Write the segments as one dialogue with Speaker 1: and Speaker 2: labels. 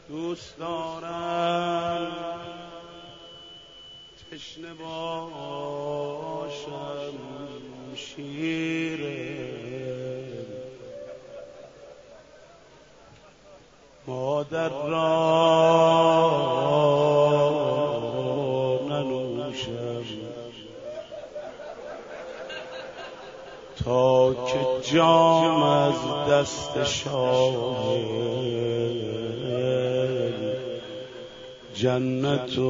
Speaker 1: دوست دارم تشنه باشم شیر مادر را ننوشم تا که جام از دست شاه جنت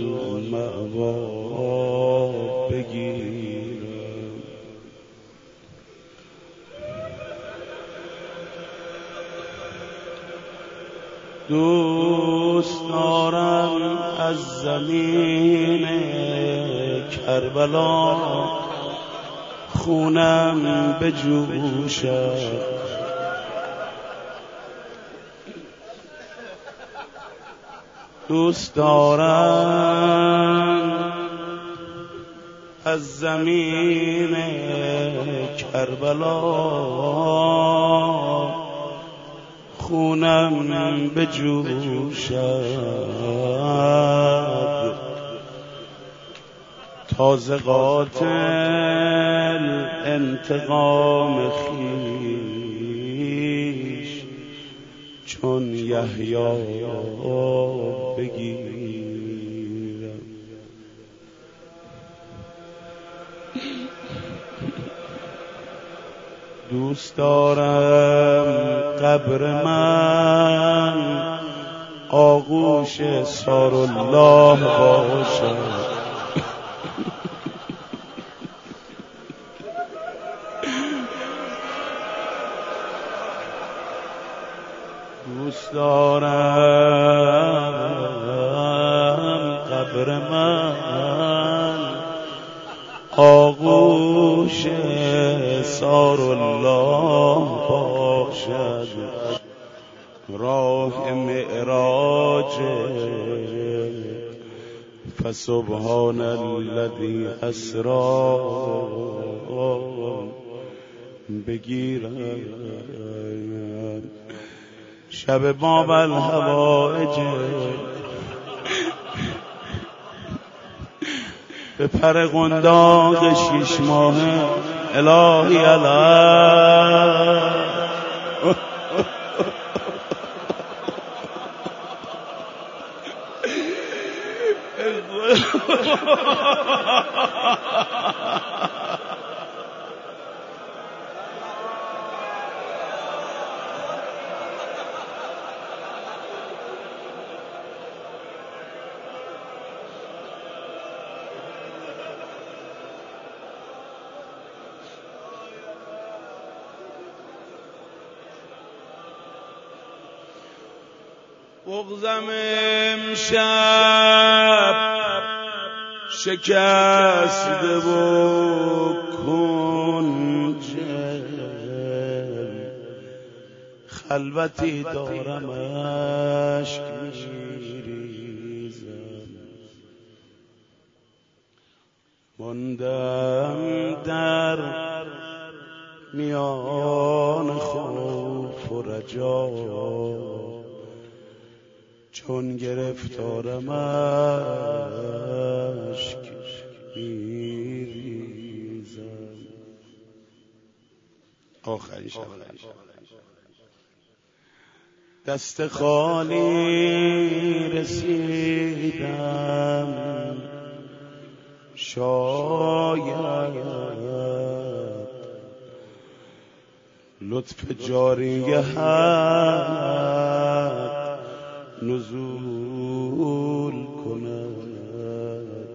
Speaker 1: المأوا بگیرم. دوست دارم از زمین کربلا خونم بجوشد دوست دارم از زمین کربلا خونم بجوشد تازه قاتل انتقام خویش چون یحیی بگیرم. دوست دارم قبر من آغوش سارالله باشد دوست دارم قبر من آغوش سارالله باشد راه معراج فسبحان الذی اسری بگیرم. شب باب الحوائج به پر قنداق 6 ماهه الهی علی بغضم امشب شکسته و کنجم خلوتی دارم اشک میریزم ماندم در میان خوف و رجا چون گرفتارم اشک میریزم. آخرین شب دست خالی رسیدم شاید لطف جاریه حق نزول کند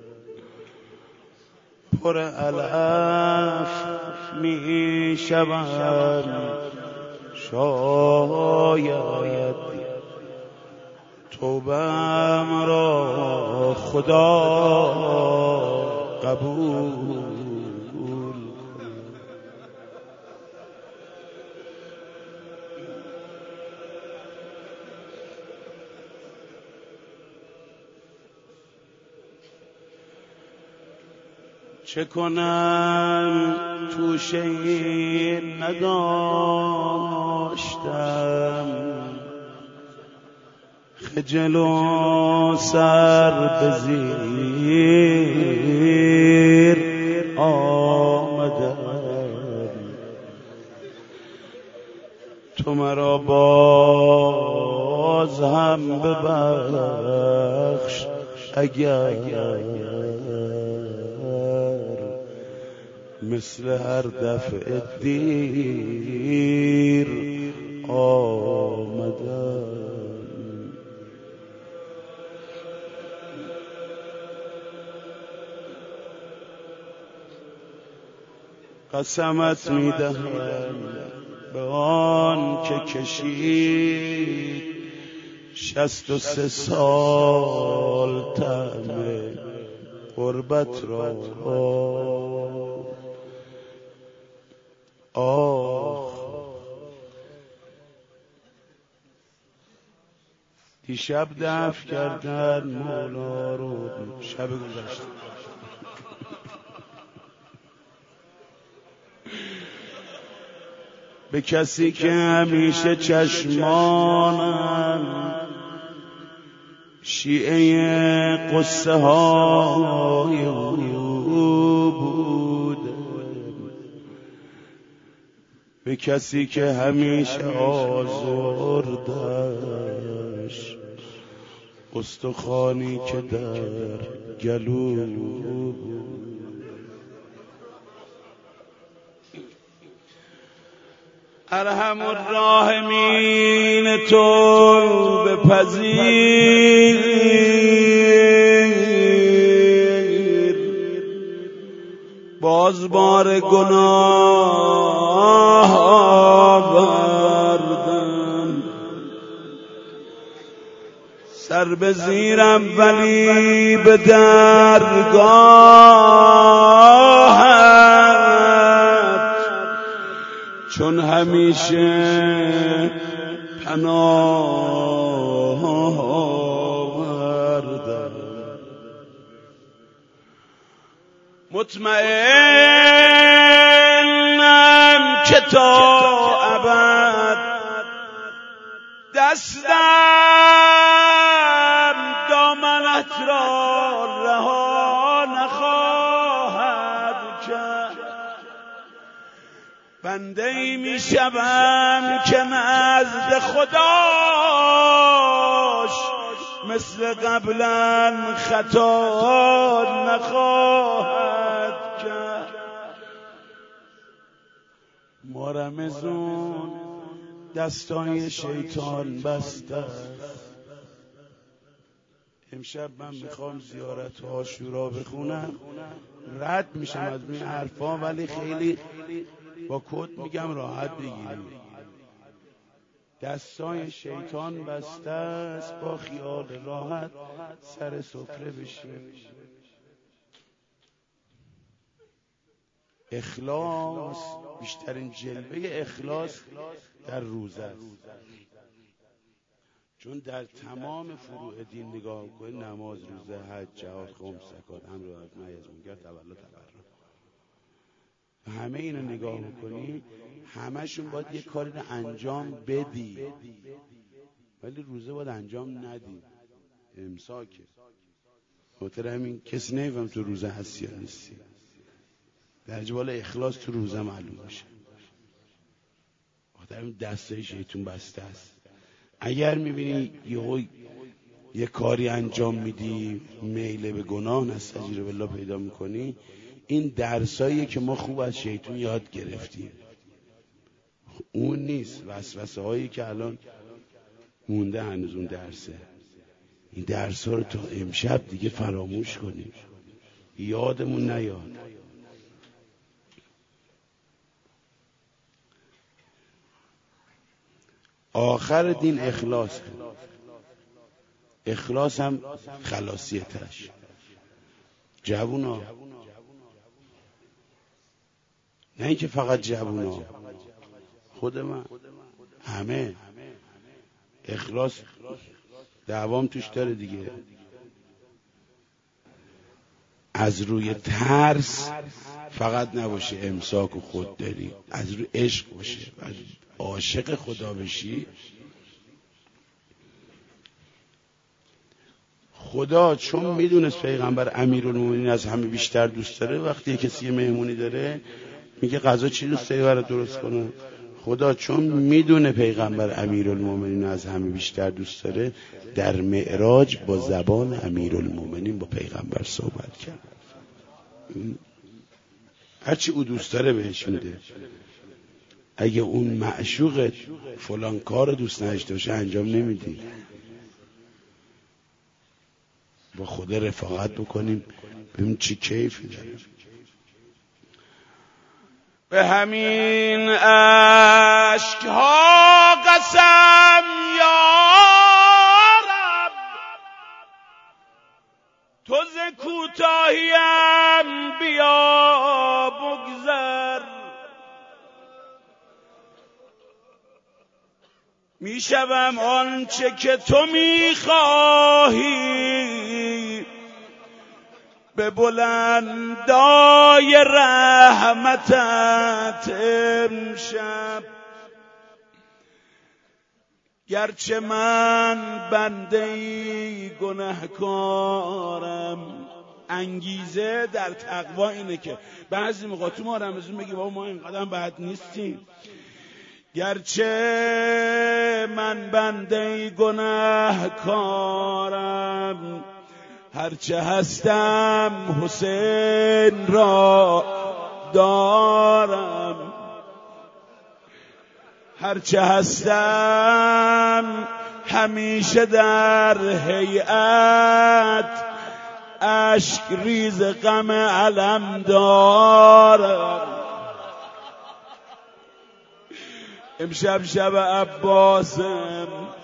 Speaker 1: پر علف می شوم شاید توبه‌ام را خدا قبول چه کنم توشه نداشتم خجل و سر به زیر آمدم، تو مرا باز هم ببخش اگر مثل هر دفعه دیر آمدم. قسمت میدهم به آن که کشید 63 سال طعم غربت را. آخ دیشب دفع کردن مولا رو، شب گذشته به کسی که همیشه چشمانم شیعه قصه های او بود، به کسی که همیشه آزردش استخوانی که در گلو بود. ارحم الراحمین تو بپذیر، باز بار گناه آوردم، سر به زیرم ولی به درگاهت چون همیشه پناه آوردم. مطمئنم که تا ابد دستم دامنت را رها نخواهد کرد. بنده ای می شوم که نزد خداش مثل قبلا خطا نخواهد کرد. ما رمضان دستای شیطان بسته. امشب من میخوام زیارت عاشورا بخونم، رد میشم از این حرفا ولی خیلی با کد میگم راحت بگیریم. دستای شیطان بسته است، با خیال راحت سر سفره بشیم. اخلاص، بیشترین جلوه اخلاص در روزه است، چون در تمام فروع دین نگاه کنید، نماز، روزه، حج، جهاد، خمس، زکات، امر بالمعروف، نهی از منکر، تولد، تبرک، همه اینو نگاه کنید، همشون باید یک کاری رو انجام بدی، ولی روزه باید انجام ندی، امساکه. خاطر همین کسی نمیفهم تو روزه هستی یا نیستی. در جوال اخلاص تو روزه معلوم باشه. خاطر همین دستای شیطون بسته است. اگر میبینی یه کاری انجام میدی، میل به گناه، نستجیر بالله پیدا میکنی، این درساییه که ما خوب از شیطون یاد گرفتیم. اون نیست، وسوسه هایی که الان مونده هنوز اون درسه. این درس ها رو تا امشب دیگه فراموش کنیم، یادمون نیاد. آخر دین اخلاص، اخلاص هم خلاصیتش. جوونا، نه اینکه فقط جوونا، خود من، همه اخلاص دوام توش داره دیگه. از روی ترس فقط نباشه امساک و خودداری، از روی عشق باشه. عاشق خدا بشی، خدا چون میدونست پیغمبر امیرالمومنین از همه بیشتر دوست داره، وقتی کسی مهمونی داره میگه غذا چی دوست داری برات درست کنه؟ خدا چون میدونه پیغمبر امیرالمومنین از همه بیشتر دوست داره، در معراج با زبان امیرالمومنین با پیغمبر صحبت کرد. هرچی او دوست داره بهش میده. اگه اون معشوقت فلان کار دوست نداشته باشه انجام نمیدی. با خدا رفاقت بکنیم ببین چی کیفی داره. به همین اشک‌ها قسم یا رب، تو ز کوتاهیم بیا بگذر. میشوم آنچه که تو میخواهی، به بلندای رحمتت امشب. گرچه من بنده‌ای گنهکارم، انگیزه در تقوا اینه که بعضی موقع تو ما رمضان بگی بابا ما اینقدر بد نیستیم. گرچه من بنده‌ای گنهکارم، هرچه هستم حسین را دارم. هرچه هستم همیشه در هیئت، اشک ریز غم علم دارم. امشب شب عباسم،